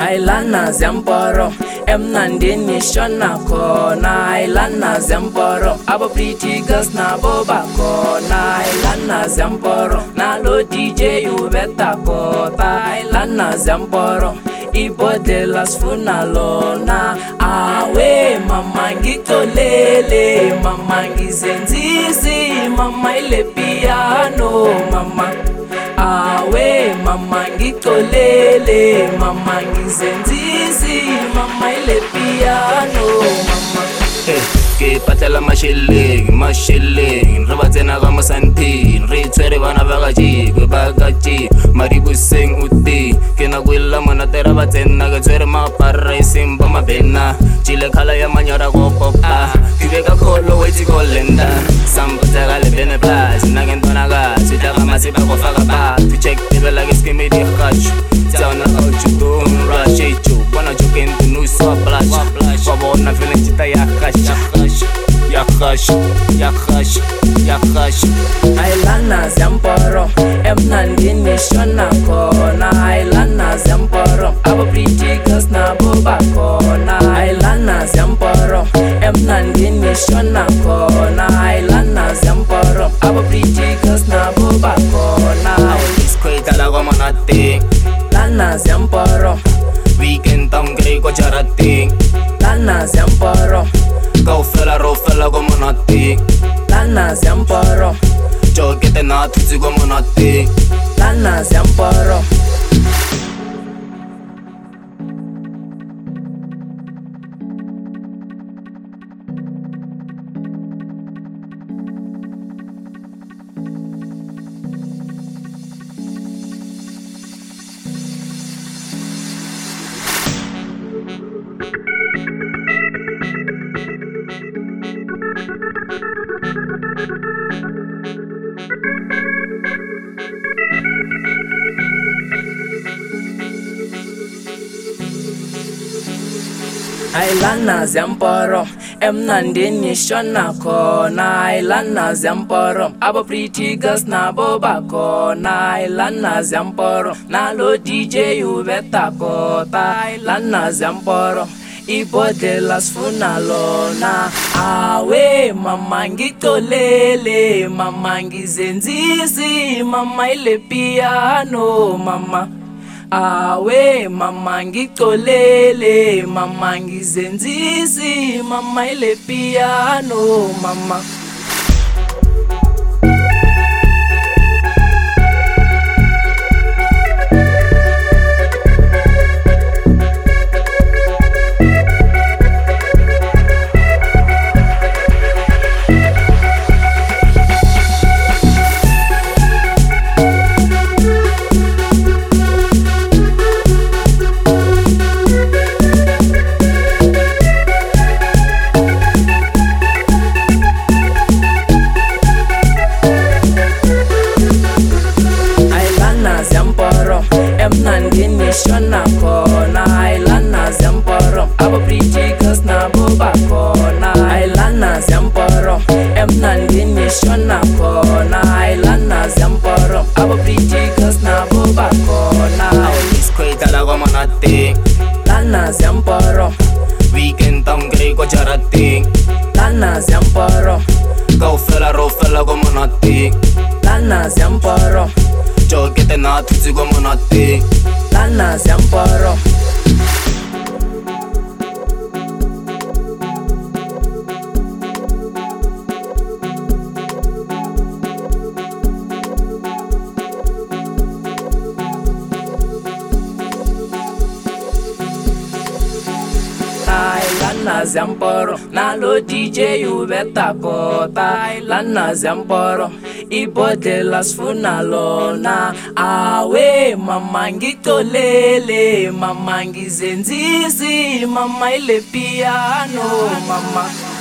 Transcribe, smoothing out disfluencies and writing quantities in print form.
Ailana Zemporo, Emnandini Shona Kona, Ailana Zemporo, Abo pretty girls na boba kona, Ailana Zemporo, Nalo DJ you better kota, Ailana Zemporo, Ibo de las funalona, awe mamangi tolele, mamangi zenzisi, mama ile piano, mama. Awe mama ngitolele, mama ngizenzisi, mama ile piano, mama. Ke patela masheleng, re ba tsena ka mosanting, re tshwere bana ba gaji, maribuseng uti, ke na kwela monate ra ba tsena ke tshwere mapara eseng ba mabena, chile khala ya manyora go popa, ke be ka kholo wetsi kolenda, sambutsa ka le bene plus, na ke ntona ka sita ka masiba go faka ba, to check the bella ke skimi di khash, tsana ka chuto rush echo, bona chuken to no so flash, ba bona feeling chita ya khash. Ailana Zemporo, Emnandini Shona Kona, Ailana Zemporo, Abo pretty girls na boba kona, Ailana Zemporo, Emnandini Shona Kona, Ailana Zemporo, Abo pretty girls na boba kona. Discoitala como nati, Lana Zemporo, weekend tam grey ko charati, Lana Zemporo, go fella ro fella como nati, Lana Zemporo, yo que te na tutsi como nati, Lana Zemporo. Ailana Zemporo, Emnandini Shona Kona, Ailana Zemporo, Abo pretty girls na boba kona, Ailana Zemporo, Nalo DJ you better kota, Ailana Zemporo, Ibo de las funalona, awe mamangi tolele, mamangi zenzisi, mama ile piano, mama. Awe mama ngitolele, mama ngizenzisi, mama ile piano, mama. Emnandini Shona Kona, Ailana Zemporo, Abo pretty girls na boba kona, Ailana Zemporo, Emnandini Shona Kona, Ailana Zemporo, Abo pretty girls na boba kona. Discoitala como nati, Lana Zemporo, weekend tam grey ko charati, Lana Zemporo, go fella ro fella como nati, Lana Zemporo, yo que te na tutsi como nati, Lana Zemporo. Ailana Zemporo, Nalo DJ you better kota, Ailana Zemporo, Ibo de las funalona, awe mama ngitolele, mama ngizenzisi, mama ile piano, mama.